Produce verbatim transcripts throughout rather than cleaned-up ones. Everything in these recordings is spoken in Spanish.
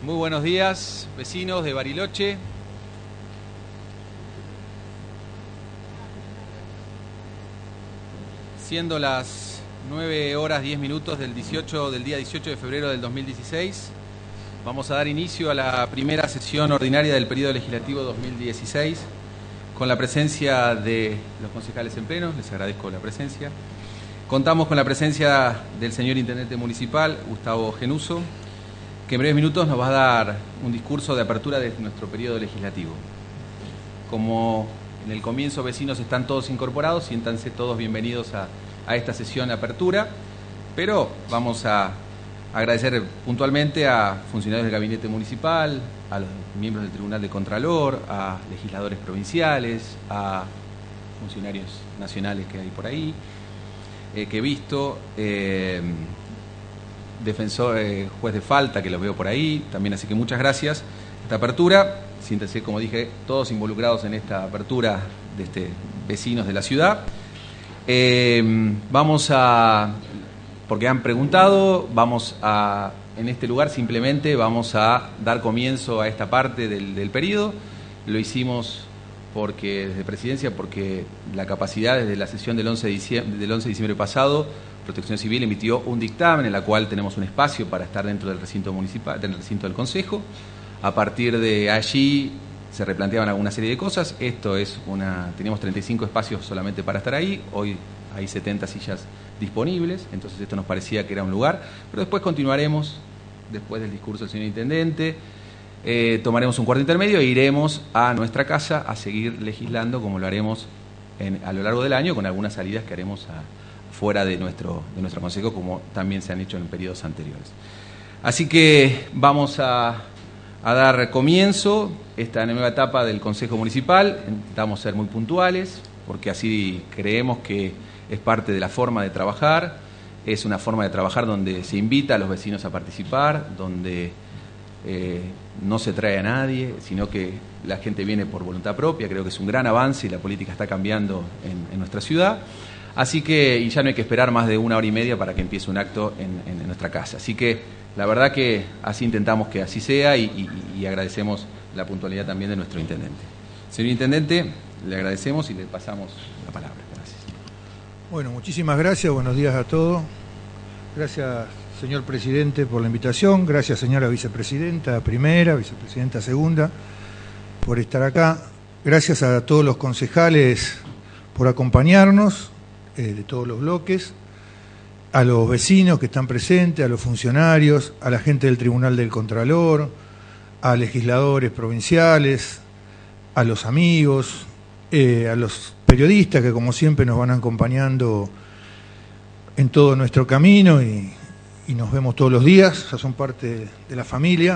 Muy buenos días, vecinos de Bariloche. Siendo las nueve horas diez minutos del, dieciocho, del día dieciocho de febrero del dos mil dieciséis, vamos a dar inicio a la primera sesión ordinaria del periodo legislativo dos mil dieciséis, con la presencia de los concejales en pleno. Les agradezco la presencia. Contamos con la presencia del señor Intendente Municipal, Gustavo Genuso, que en breves minutos nos va a dar un discurso de apertura de nuestro periodo legislativo. Como en el comienzo vecinos están todos incorporados, siéntanse todos bienvenidos a, a esta sesión de apertura, pero vamos a agradecer puntualmente a funcionarios del gabinete municipal, a los miembros del Tribunal de Contralor, a legisladores provinciales, a funcionarios nacionales que hay por ahí, eh, que he visto, eh, defensor, eh, juez de falta que los veo por ahí también, así que muchas gracias. Esta apertura, siéntense, como dije, todos involucrados en esta apertura de este, vecinos de la ciudad. Eh, vamos a, porque han preguntado, vamos a, en este lugar simplemente vamos a dar comienzo a esta parte del, del periodo. Lo hicimos porque desde Presidencia, porque la capacidad desde la sesión del once de diciembre, del once de diciembre pasado, Protección Civil emitió un dictamen en el cual tenemos un espacio para estar dentro del recinto municipal, del recinto del Consejo. A partir de allí se replanteaban alguna serie de cosas. Esto es una, teníamos treinta y cinco espacios solamente para estar ahí. Hoy hay setenta sillas disponibles, entonces esto nos parecía que era un lugar. Pero después continuaremos, después del discurso del señor Intendente, eh, tomaremos un cuarto intermedio e iremos a nuestra casa a seguir legislando, como lo haremos en, a lo largo del año, con algunas salidas que haremos a, fuera de nuestro, de nuestro Consejo, como también se han hecho en periodos anteriores. Así que vamos a, a dar comienzo a esta nueva etapa del Consejo Municipal. Intentamos ser muy puntuales, porque así creemos que es parte de la forma de trabajar. Es una forma de trabajar donde se invita a los vecinos a participar, donde eh, no se trae a nadie, sino que la gente viene por voluntad propia. Creo que es un gran avance y la política está cambiando en, en nuestra ciudad. Así que, y ya no hay que esperar más de una hora y media para que empiece un acto en, en, en nuestra casa. Así que, la verdad que así intentamos que así sea y, y, y agradecemos la puntualidad también de nuestro Intendente. Señor Intendente, le agradecemos y le pasamos la palabra. Gracias. Bueno, muchísimas gracias, buenos días a todos. Gracias, señor Presidente, por la invitación. Gracias, señora Vicepresidenta Primera, Vicepresidenta Segunda, por estar acá. Gracias a todos los concejales por acompañarnos. Eh, de todos los bloques, a los vecinos que están presentes, a los funcionarios, a la gente del Tribunal del Contralor, a legisladores provinciales, a los amigos, eh, a los periodistas que como siempre nos van acompañando en todo nuestro camino y, y nos vemos todos los días, ya son parte de la familia.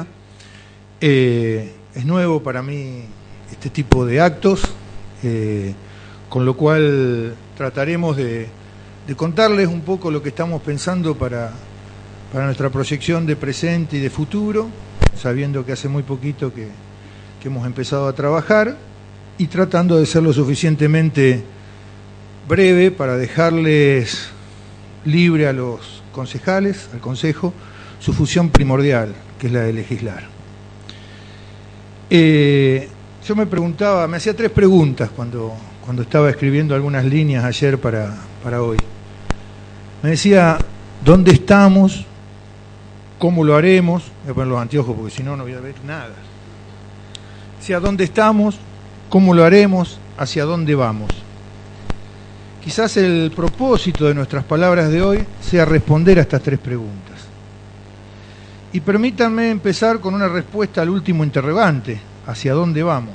Eh, es nuevo para mí este tipo de actos, eh, con lo cual trataremos de, de contarles un poco lo que estamos pensando para, para nuestra proyección de presente y de futuro, sabiendo que hace muy poquito que, que hemos empezado a trabajar y tratando de ser lo suficientemente breve para dejarles libre a los concejales, al Consejo, su función primordial, que es la de legislar. Eh, yo me preguntaba, me hacía tres preguntas cuando... cuando estaba escribiendo algunas líneas ayer para, para hoy. Me decía, ¿dónde estamos? ¿Cómo lo haremos? Voy a poner los anteojos porque si no, no voy a ver nada. Decía, ¿dónde estamos? ¿Cómo lo haremos? ¿Hacia dónde vamos? Quizás el propósito de nuestras palabras de hoy sea responder a estas tres preguntas. Y permítanme empezar con una respuesta al último interrogante, ¿hacia dónde vamos?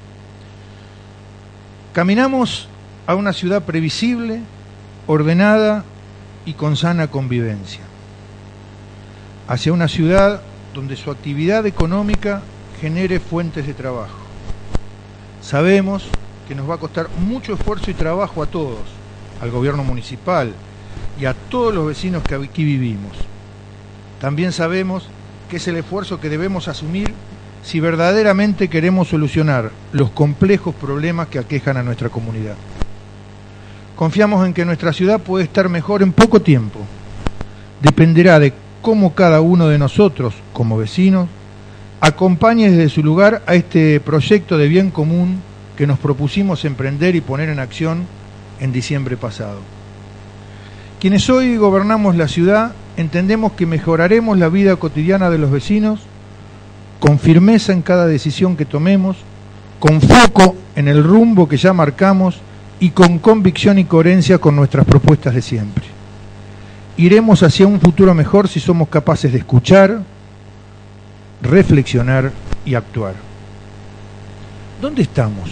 Caminamos a una ciudad previsible, ordenada y con sana convivencia. Hacia una ciudad donde su actividad económica genere fuentes de trabajo. Sabemos que nos va a costar mucho esfuerzo y trabajo a todos, al gobierno municipal y a todos los vecinos que aquí vivimos. También sabemos que es el esfuerzo que debemos asumir si verdaderamente queremos solucionar los complejos problemas que aquejan a nuestra comunidad. Confiamos en que nuestra ciudad puede estar mejor en poco tiempo. Dependerá de cómo cada uno de nosotros, como vecinos, acompañe desde su lugar a este proyecto de bien común que nos propusimos emprender y poner en acción en diciembre pasado. Quienes hoy gobernamos la ciudad entendemos que mejoraremos la vida cotidiana de los vecinos con firmeza en cada decisión que tomemos, con foco en el rumbo que ya marcamos y con convicción y coherencia con nuestras propuestas de siempre. Iremos hacia un futuro mejor si somos capaces de escuchar, reflexionar y actuar. ¿Dónde estamos?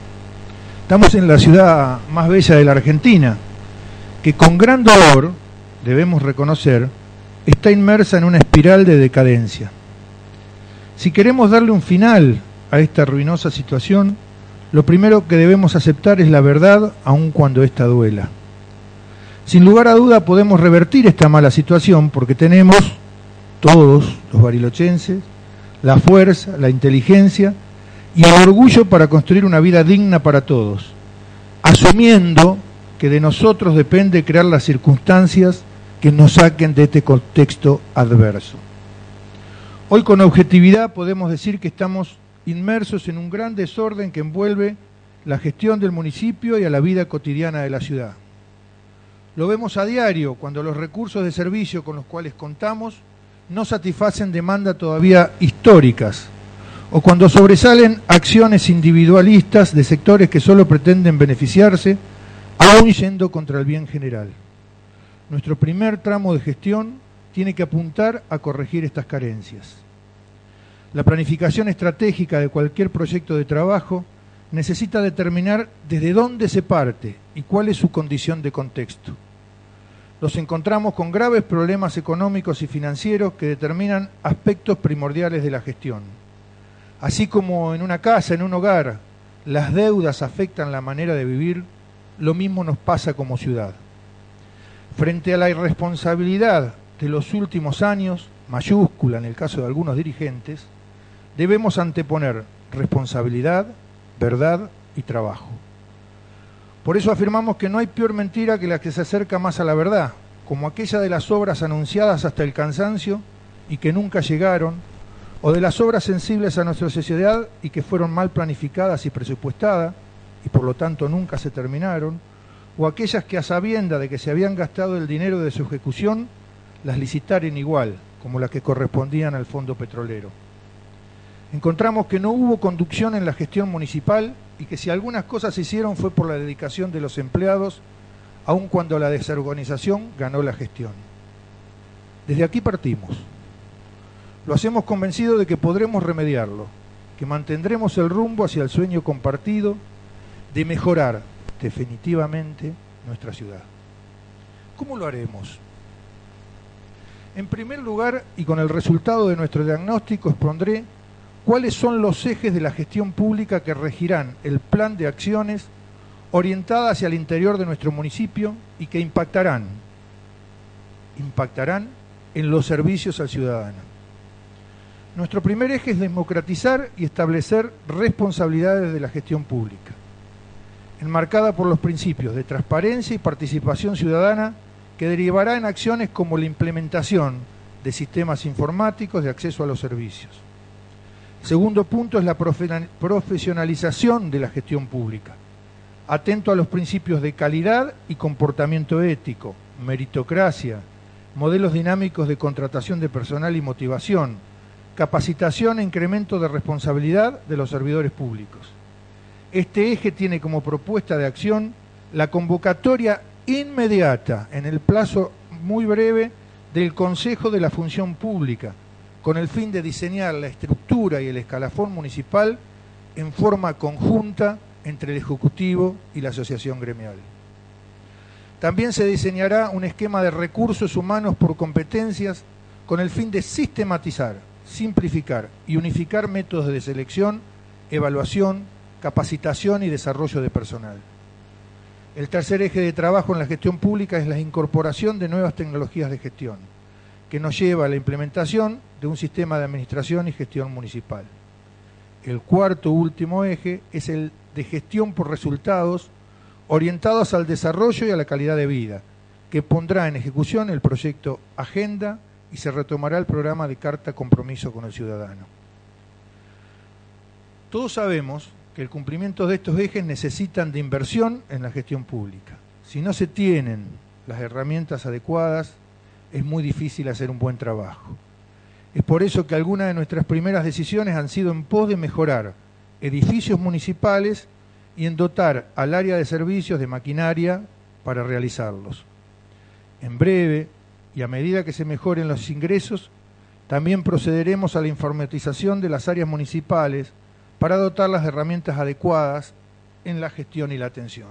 Estamos en la ciudad más bella de la Argentina, que con gran dolor, debemos reconocer, está inmersa en una espiral de decadencia. Si queremos darle un final a esta ruinosa situación, lo primero que debemos aceptar es la verdad, aun cuando ésta duela. Sin lugar a duda podemos revertir esta mala situación porque tenemos, todos los barilochenses, la fuerza, la inteligencia y el orgullo para construir una vida digna para todos, asumiendo que de nosotros depende crear las circunstancias que nos saquen de este contexto adverso. Hoy con objetividad podemos decir que estamos inmersos en un gran desorden que envuelve la gestión del municipio y a la vida cotidiana de la ciudad. Lo vemos a diario cuando los recursos de servicio con los cuales contamos no satisfacen demandas todavía históricas, o cuando sobresalen acciones individualistas de sectores que solo pretenden beneficiarse, aún yendo contra el bien general. Nuestro primer tramo de gestión tiene que apuntar a corregir estas carencias. La planificación estratégica de cualquier proyecto de trabajo necesita determinar desde dónde se parte y cuál es su condición de contexto. Nos encontramos con graves problemas económicos y financieros que determinan aspectos primordiales de la gestión. Así como en una casa, en un hogar, las deudas afectan la manera de vivir, lo mismo nos pasa como ciudad. Frente a la irresponsabilidad de los últimos años, mayúscula en el caso de algunos dirigentes, debemos anteponer responsabilidad, verdad y trabajo. Por eso afirmamos que no hay peor mentira que la que se acerca más a la verdad, como aquella de las obras anunciadas hasta el cansancio y que nunca llegaron, o de las obras sensibles a nuestra sociedad y que fueron mal planificadas y presupuestadas y por lo tanto nunca se terminaron, o aquellas que a sabienda de que se habían gastado el dinero de su ejecución, las licitaron igual, como las que correspondían al fondo petrolero. Encontramos que no hubo conducción en la gestión municipal y que si algunas cosas se hicieron fue por la dedicación de los empleados, aun cuando la desorganización ganó la gestión. Desde aquí partimos. Lo hacemos convencidos de que podremos remediarlo, que mantendremos el rumbo hacia el sueño compartido de mejorar definitivamente nuestra ciudad. ¿Cómo lo haremos? En primer lugar, y con el resultado de nuestro diagnóstico, expondré cuáles son los ejes de la gestión pública que regirán el plan de acciones orientadas hacia el interior de nuestro municipio y que impactarán, impactarán en los servicios al ciudadano. Nuestro primer eje es democratizar y establecer responsabilidades de la gestión pública, enmarcada por los principios de transparencia y participación ciudadana que derivará en acciones como la implementación de sistemas informáticos de acceso a los servicios. Segundo punto es la profesionalización de la gestión pública, atento a los principios de calidad y comportamiento ético, meritocracia, modelos dinámicos de contratación de personal y motivación, capacitación e incremento de responsabilidad de los servidores públicos. Este eje tiene como propuesta de acción la convocatoria inmediata, en el plazo muy breve, del Consejo de la Función Pública, con el fin de diseñar la estructura y el escalafón municipal en forma conjunta entre el Ejecutivo y la Asociación Gremial. También se diseñará un esquema de recursos humanos por competencias con el fin de sistematizar, simplificar y unificar métodos de selección, evaluación, capacitación y desarrollo de personal. El tercer eje de trabajo en la gestión pública es la incorporación de nuevas tecnologías de gestión, que nos lleva a la implementación de un sistema de administración y gestión municipal. El cuarto último eje es el de gestión por resultados, orientados al desarrollo y a la calidad de vida, que pondrá en ejecución el proyecto Agenda y se retomará el programa de Carta Compromiso con el Ciudadano. Todos sabemos que el cumplimiento de estos ejes necesitan de inversión en la gestión pública. Si no se tienen las herramientas adecuadas, es muy difícil hacer un buen trabajo. Es por eso que algunas de nuestras primeras decisiones han sido en pos de mejorar edificios municipales y en dotar al área de servicios de maquinaria para realizarlos. En breve, y a medida que se mejoren los ingresos, también procederemos a la informatización de las áreas municipales para dotarlas de herramientas adecuadas en la gestión y la atención.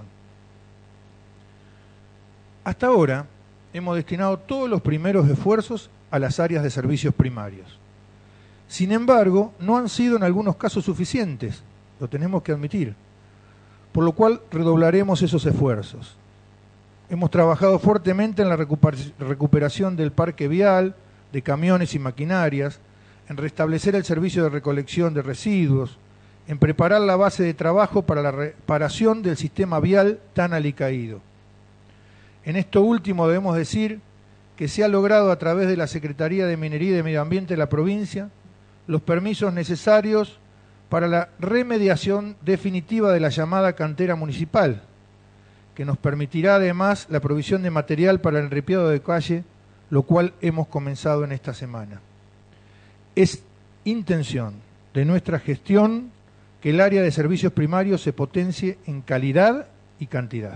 Hasta ahora, hemos destinado todos los primeros esfuerzos a las áreas de servicios primarios. Sin embargo, no han sido en algunos casos suficientes, lo tenemos que admitir, por lo cual redoblaremos esos esfuerzos. Hemos trabajado fuertemente en la recuperación del parque vial, de camiones y maquinarias, en restablecer el servicio de recolección de residuos, en preparar la base de trabajo para la reparación del sistema vial tan alicaído. En esto último debemos decir que se ha logrado a través de la Secretaría de Minería y de Medio Ambiente de la provincia los permisos necesarios para la remediación definitiva de la llamada cantera municipal, que nos permitirá además la provisión de material para el ripiado de calle, lo cual hemos comenzado en esta semana. Es intención de nuestra gestión que el área de servicios primarios se potencie en calidad y cantidad.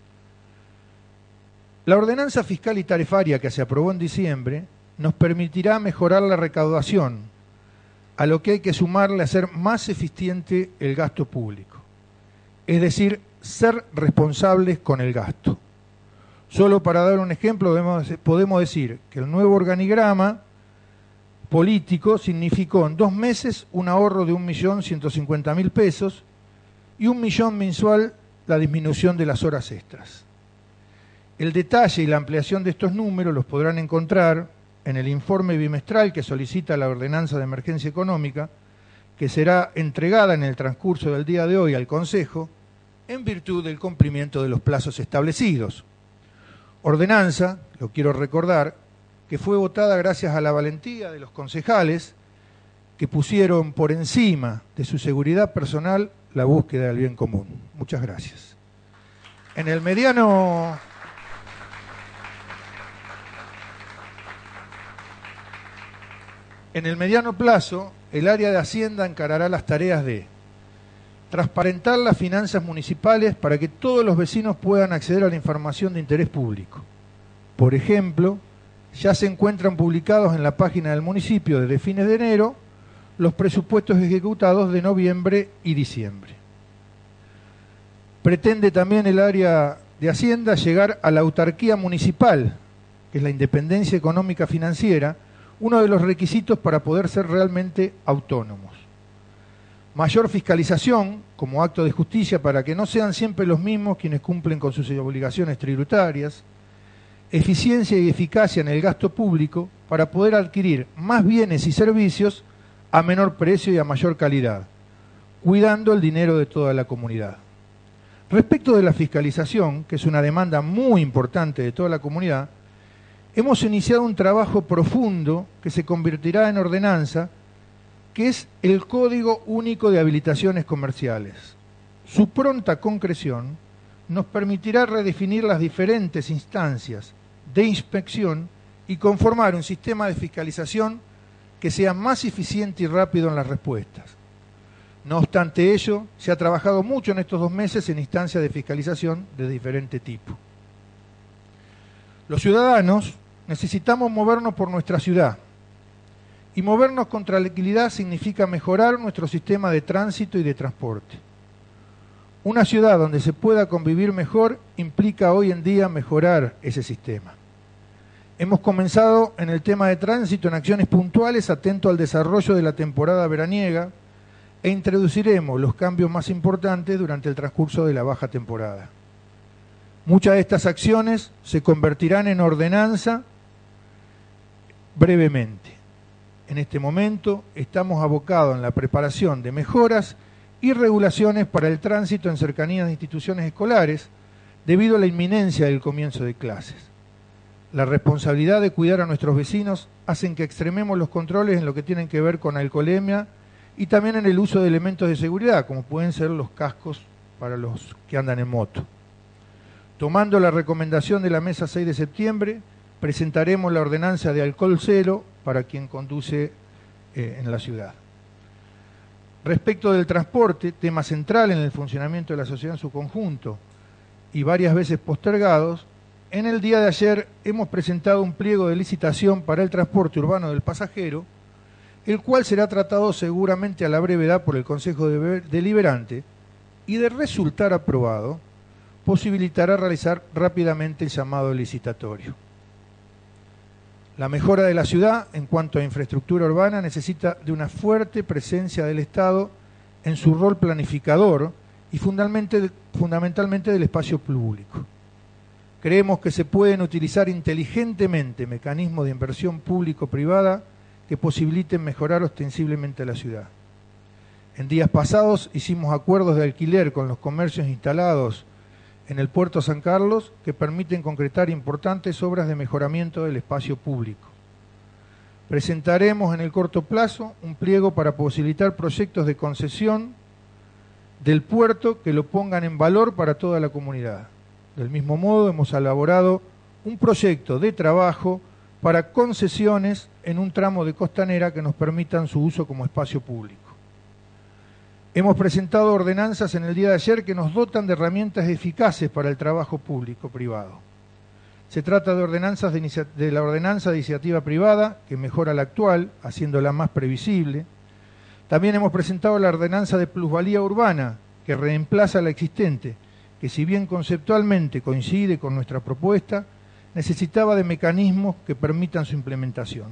La ordenanza fiscal y tarifaria que se aprobó en diciembre nos permitirá mejorar la recaudación, a lo que hay que sumarle a hacer más eficiente el gasto público, es decir, ser responsables con el gasto. Solo para dar un ejemplo, podemos decir que el nuevo organigrama político significó en dos meses un ahorro de un millón ciento cincuenta mil pesos y un millón mensual la disminución de las horas extras. El detalle y la ampliación de estos números los podrán encontrar en el informe bimestral que solicita la Ordenanza de Emergencia Económica, que será entregada en el transcurso del día de hoy al Consejo, en virtud del cumplimiento de los plazos establecidos. Ordenanza, lo quiero recordar, que fue votada gracias a la valentía de los concejales que pusieron por encima de su seguridad personal la búsqueda del bien común. Muchas gracias. En el mediano... En el mediano plazo, el área de Hacienda encarará las tareas de transparentar las finanzas municipales para que todos los vecinos puedan acceder a la información de interés público. Por ejemplo, ya se encuentran publicados en la página del municipio desde fines de enero los presupuestos ejecutados de noviembre y diciembre. Pretende también el área de Hacienda llegar a la autarquía municipal, que es la independencia económica financiera, uno de los requisitos para poder ser realmente autónomos. Mayor fiscalización, como acto de justicia, para que no sean siempre los mismos quienes cumplen con sus obligaciones tributarias. Eficiencia y eficacia en el gasto público para poder adquirir más bienes y servicios a menor precio y a mayor calidad, cuidando el dinero de toda la comunidad. Respecto de la fiscalización, que es una demanda muy importante de toda la comunidad, hemos iniciado un trabajo profundo que se convertirá en ordenanza, que es el Código Único de Habilitaciones Comerciales. Su pronta concreción nos permitirá redefinir las diferentes instancias de inspección y conformar un sistema de fiscalización que sea más eficiente y rápido en las respuestas. No obstante ello, se ha trabajado mucho en estos dos meses en instancias de fiscalización de diferente tipo. Los ciudadanos necesitamos movernos por nuestra ciudad, y movernos con tranquilidad significa mejorar nuestro sistema de tránsito y de transporte. Una ciudad donde se pueda convivir mejor implica hoy en día mejorar ese sistema. Hemos comenzado en el tema de tránsito en acciones puntuales atento al desarrollo de la temporada veraniega e introduciremos los cambios más importantes durante el transcurso de la baja temporada. Muchas de estas acciones se convertirán en ordenanza brevemente. En este momento estamos abocados en la preparación de mejoras y regulaciones para el tránsito en cercanías de instituciones escolares debido a la inminencia del comienzo de clases. La responsabilidad de cuidar a nuestros vecinos hacen que extrememos los controles en lo que tienen que ver con alcoholemia y también en el uso de elementos de seguridad, como pueden ser los cascos para los que andan en moto. Tomando la recomendación de la mesa seis de septiembre, presentaremos la ordenanza de alcohol cero para quien conduce eh, en la ciudad. Respecto del transporte, tema central en el funcionamiento de la sociedad en su conjunto y varias veces postergados, en el día de ayer hemos presentado un pliego de licitación para el transporte urbano del pasajero, el cual será tratado seguramente a la brevedad por el Consejo Deliberante y, de resultar aprobado, posibilitará realizar rápidamente el llamado licitatorio. La mejora de la ciudad en cuanto a infraestructura urbana necesita de una fuerte presencia del Estado en su rol planificador y fundamentalmente, fundamentalmente del espacio público. Creemos que se pueden utilizar inteligentemente mecanismos de inversión público-privada que posibiliten mejorar ostensiblemente la ciudad. En días pasados hicimos acuerdos de alquiler con los comercios instalados en el Puerto San Carlos que permiten concretar importantes obras de mejoramiento del espacio público. Presentaremos en el corto plazo un pliego para posibilitar proyectos de concesión del puerto que lo pongan en valor para toda la comunidad. Del mismo modo, hemos elaborado un proyecto de trabajo para concesiones en un tramo de costanera que nos permitan su uso como espacio público. Hemos presentado ordenanzas en el día de ayer que nos dotan de herramientas eficaces para el trabajo público-privado. Se trata de, ordenanzas de, de la ordenanza de iniciativa privada, que mejora la actual, haciéndola más previsible. También hemos presentado la ordenanza de plusvalía urbana, que reemplaza la existente, que si bien conceptualmente coincide con nuestra propuesta, necesitaba de mecanismos que permitan su implementación.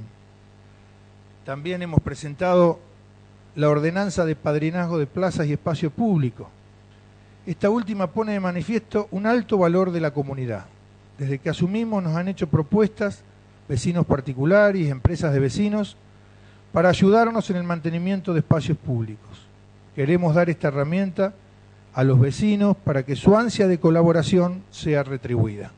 También hemos presentado la ordenanza de padrinazgo de plazas y espacio público. Esta última pone de manifiesto un alto valor de la comunidad. Desde que asumimos nos han hecho propuestas vecinos particulares y empresas de vecinos para ayudarnos en el mantenimiento de espacios públicos. Queremos dar esta herramienta a los vecinos para que su ansia de colaboración sea retribuida.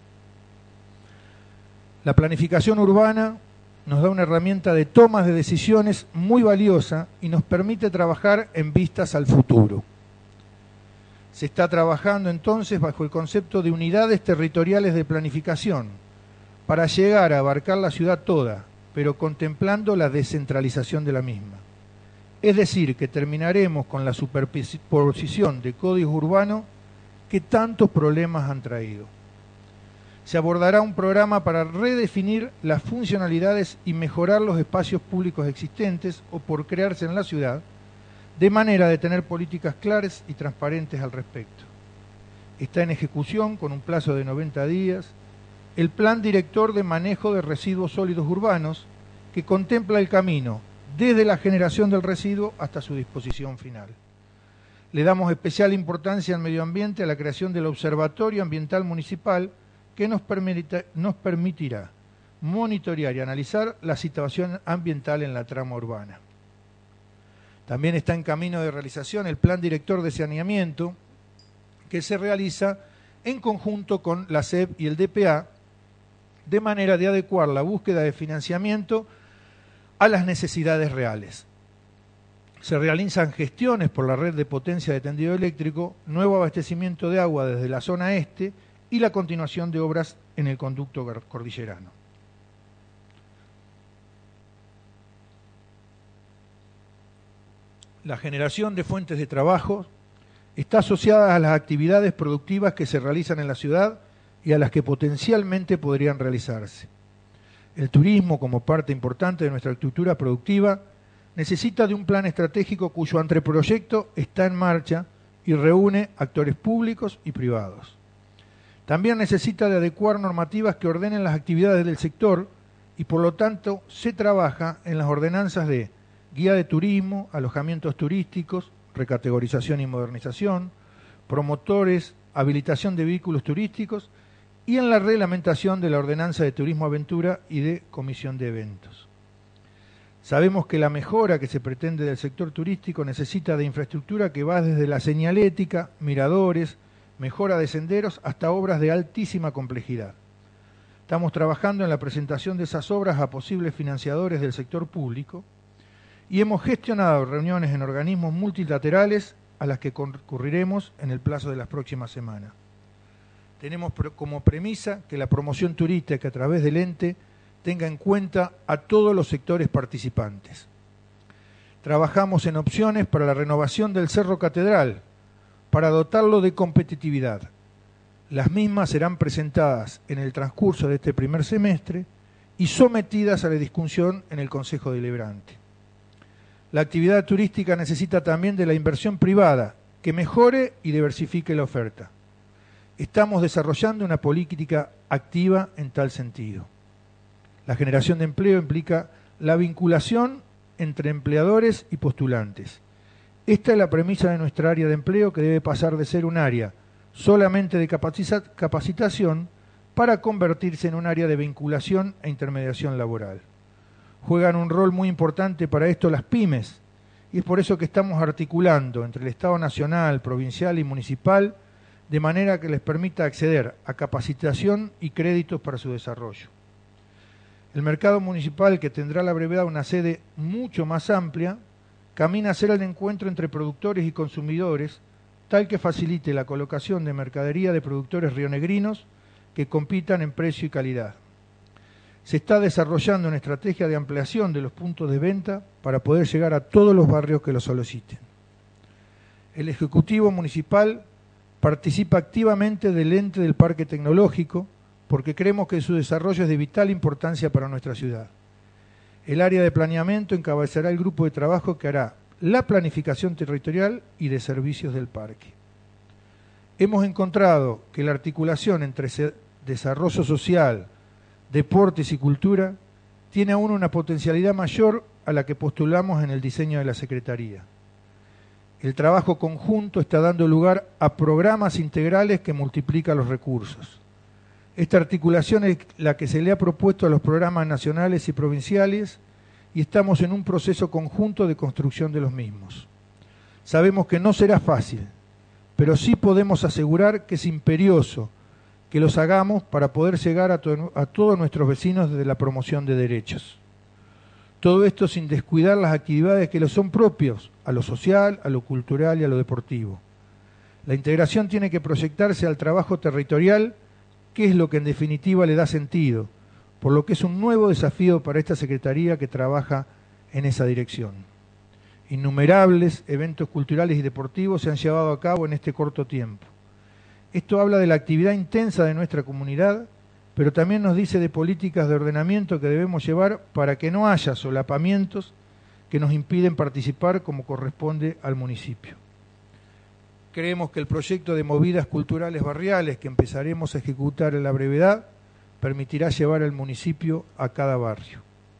La planificación urbana nos da una herramienta de tomas de decisiones muy valiosa y nos permite trabajar en vistas al futuro. Se está trabajando entonces bajo el concepto de unidades territoriales de planificación para llegar a abarcar la ciudad toda, pero contemplando la descentralización de la misma. Es decir, que terminaremos con la superposición de códigos urbanos que tantos problemas han traído. Se abordará un programa para redefinir las funcionalidades y mejorar los espacios públicos existentes o por crearse en la ciudad, de manera de tener políticas claras y transparentes al respecto. Está en ejecución, con un plazo de noventa días, el Plan Director de Manejo de Residuos Sólidos Urbanos, que contempla el camino desde la generación del residuo hasta su disposición final. Le damos especial importancia al medio ambiente a la creación del Observatorio Ambiental Municipal, que nos, permita, nos permitirá monitorear y analizar la situación ambiental en la trama urbana. También está en camino de realización el Plan Director de Saneamiento, que se realiza en conjunto con la S E P y el D P A, de manera de adecuar la búsqueda de financiamiento a las necesidades reales. Se realizan gestiones por la red de potencia de tendido eléctrico, nuevo abastecimiento de agua desde la zona este y la continuación de obras en el conducto cordillerano. La generación de fuentes de trabajo está asociada a las actividades productivas que se realizan en la ciudad y a las que potencialmente podrían realizarse. El turismo, como parte importante de nuestra estructura productiva, necesita de un plan estratégico cuyo anteproyecto está en marcha y reúne actores públicos y privados. También necesita de adecuar normativas que ordenen las actividades del sector y por lo tanto se trabaja en las ordenanzas de guía de turismo, alojamientos turísticos, recategorización y modernización, promotores, habilitación de vehículos turísticos y en la reglamentación de la ordenanza de turismo aventura y de comisión de eventos. Sabemos que la mejora que se pretende del sector turístico necesita de infraestructura que va desde la señalética, miradores, mejora de senderos hasta obras de altísima complejidad. Estamos trabajando en la presentación de esas obras a posibles financiadores del sector público y hemos gestionado reuniones en organismos multilaterales a las que concurriremos en el plazo de las próximas semanas. Tenemos como premisa que la promoción turística a través del ente tenga en cuenta a todos los sectores participantes. Trabajamos en opciones para la renovación del Cerro Catedral, para dotarlo de competitividad. Las mismas serán presentadas en el transcurso de este primer semestre y sometidas a la discusión en el Consejo Deliberante. La actividad turística necesita también de la inversión privada, que mejore y diversifique la oferta. Estamos desarrollando una política activa en tal sentido. La generación de empleo implica la vinculación entre empleadores y postulantes. Esta es la premisa de nuestra área de empleo, que debe pasar de ser un área solamente de capacitación para convertirse en un área de vinculación e intermediación laboral. Juegan un rol muy importante para esto las pymes, y es por eso que estamos articulando entre el Estado nacional, provincial y municipal, de manera que les permita acceder a capacitación y créditos para su desarrollo. El mercado municipal, que tendrá a la brevedad una sede mucho más amplia, camina a ser el encuentro entre productores y consumidores, tal que facilite la colocación de mercadería de productores rionegrinos que compitan en precio y calidad. Se está desarrollando una estrategia de ampliación de los puntos de venta para poder llegar a todos los barrios que lo soliciten. El Ejecutivo Municipal participa activamente del ente del Parque Tecnológico, porque creemos que su desarrollo es de vital importancia para nuestra ciudad. El área de planeamiento encabezará el grupo de trabajo que hará la planificación territorial y de servicios del parque. Hemos encontrado que la articulación entre desarrollo social, deportes y cultura tiene aún una potencialidad mayor a la que postulamos en el diseño de la Secretaría. El trabajo conjunto está dando lugar a programas integrales que multiplican los recursos. Esta articulación es la que se le ha propuesto a los programas nacionales y provinciales, y estamos en un proceso conjunto de construcción de los mismos. Sabemos que no será fácil, pero sí podemos asegurar que es imperioso que los hagamos para poder llegar a, to- a todos nuestros vecinos desde la promoción de derechos. Todo esto sin descuidar las actividades que les son propios, a lo social, a lo cultural y a lo deportivo. La integración tiene que proyectarse al trabajo territorial, que es lo que en definitiva le da sentido, por lo que es un nuevo desafío para esta Secretaría que trabaja en esa dirección. Innumerables eventos culturales y deportivos se han llevado a cabo en este corto tiempo. Esto habla de la actividad intensa de nuestra comunidad, pero también nos dice de políticas de ordenamiento que debemos llevar para que no haya solapamientos que nos impiden participar como corresponde al municipio. Creemos que el proyecto de movidas culturales barriales que empezaremos a ejecutar en la brevedad permitirá llevar al municipio a cada barrio.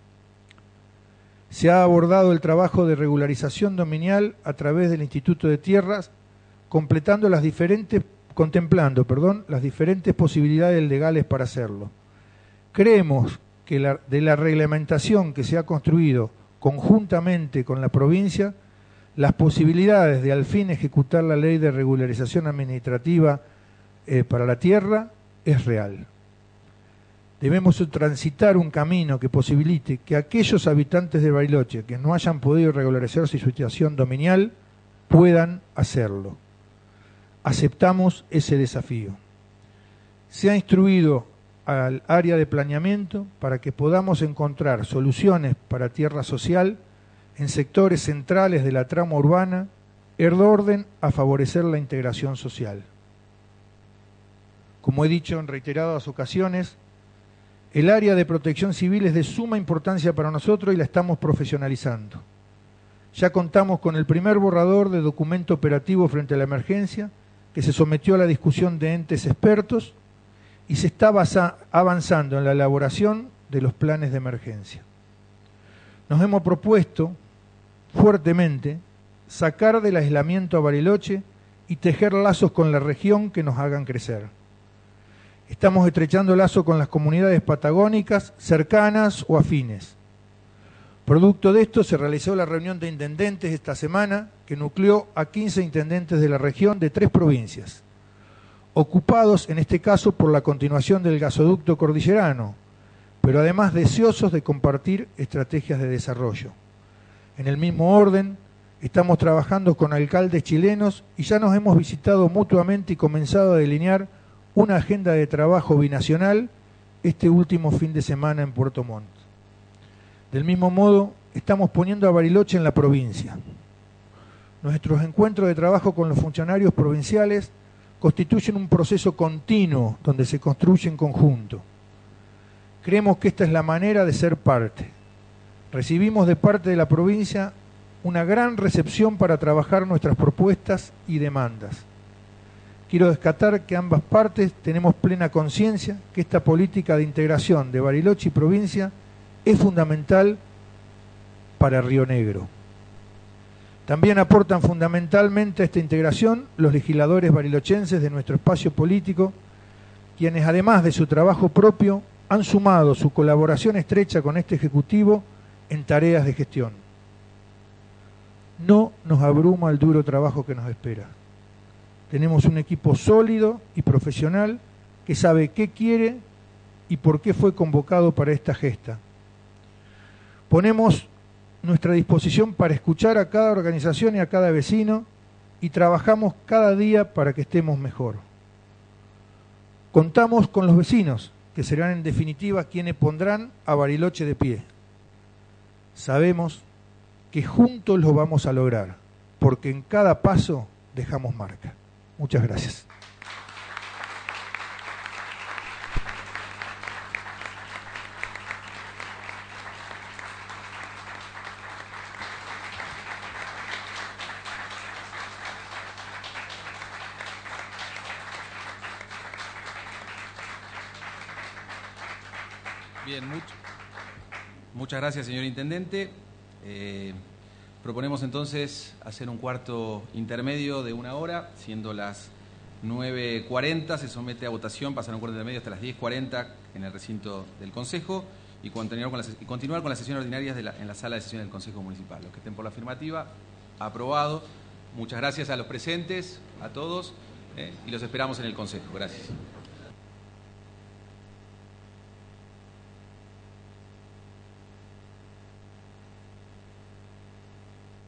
Se ha abordado el trabajo de regularización dominial a través del Instituto de Tierras, completando las diferentes, contemplando perdón, las diferentes posibilidades legales para hacerlo. Creemos que la, de la reglamentación que se ha construido conjuntamente con la provincia, las posibilidades de al fin ejecutar la ley de regularización administrativa eh, para la tierra es real. Debemos transitar un camino que posibilite que aquellos habitantes de Bariloche que no hayan podido regularizar su situación dominial puedan hacerlo. Aceptamos ese desafío. Se ha instruido al área de planeamiento para que podamos encontrar soluciones para tierra social en sectores centrales de la trama urbana, en orden a favorecer la integración social. Como he dicho en reiteradas ocasiones, el área de protección civil es de suma importancia para nosotros y la estamos profesionalizando. Ya contamos con el primer borrador de documento operativo frente a la emergencia, que se sometió a la discusión de entes expertos y se está avanzando en la elaboración de los planes de emergencia. Nos hemos propuesto fuertemente sacar del aislamiento a Bariloche y tejer lazos con la región que nos hagan crecer. Estamos estrechando lazos con las comunidades patagónicas cercanas o afines. Producto de esto se realizó la reunión de intendentes esta semana, que nucleó a quince intendentes de la región de tres provincias, ocupados en este caso por la continuación del gasoducto cordillerano, pero además deseosos de compartir estrategias de desarrollo. En el mismo orden, estamos trabajando con alcaldes chilenos y ya nos hemos visitado mutuamente y comenzado a delinear una agenda de trabajo binacional este último fin de semana en Puerto Montt. Del mismo modo, estamos poniendo a Bariloche en la provincia. Nuestros encuentros de trabajo con los funcionarios provinciales constituyen un proceso continuo donde se construye en conjunto. Creemos que esta es la manera de ser parte. Recibimos de parte de la provincia una gran recepción para trabajar nuestras propuestas y demandas. Quiero destacar que ambas partes tenemos plena conciencia que esta política de integración de Bariloche y provincia es fundamental para Río Negro. También aportan fundamentalmente a esta integración los legisladores barilochenses de nuestro espacio político, quienes además de su trabajo propio han sumado su colaboración estrecha con este Ejecutivo en tareas de gestión. No nos abruma el duro trabajo que nos espera. Tenemos un equipo sólido y profesional que sabe qué quiere y por qué fue convocado para esta gesta. Ponemos nuestra disposición para escuchar a cada organización y a cada vecino y trabajamos cada día para que estemos mejor. Contamos con los vecinos, que serán en definitiva quienes pondrán a Bariloche de pie. Sabemos que juntos lo vamos a lograr, porque en cada paso dejamos marca. Muchas gracias. Bien, mucho, muchas gracias, señor Intendente. Eh, proponemos entonces hacer un cuarto intermedio de una hora, siendo las nueve cuarenta, se somete a votación, pasar un cuarto intermedio hasta las diez cuarenta en el recinto del Consejo y continuar con las, y continuar con las sesiones ordinarias de la, en la sala de sesiones del Consejo Municipal. Los que estén por la afirmativa, aprobado. Muchas gracias a los presentes, a todos, eh, y los esperamos en el Consejo. Gracias.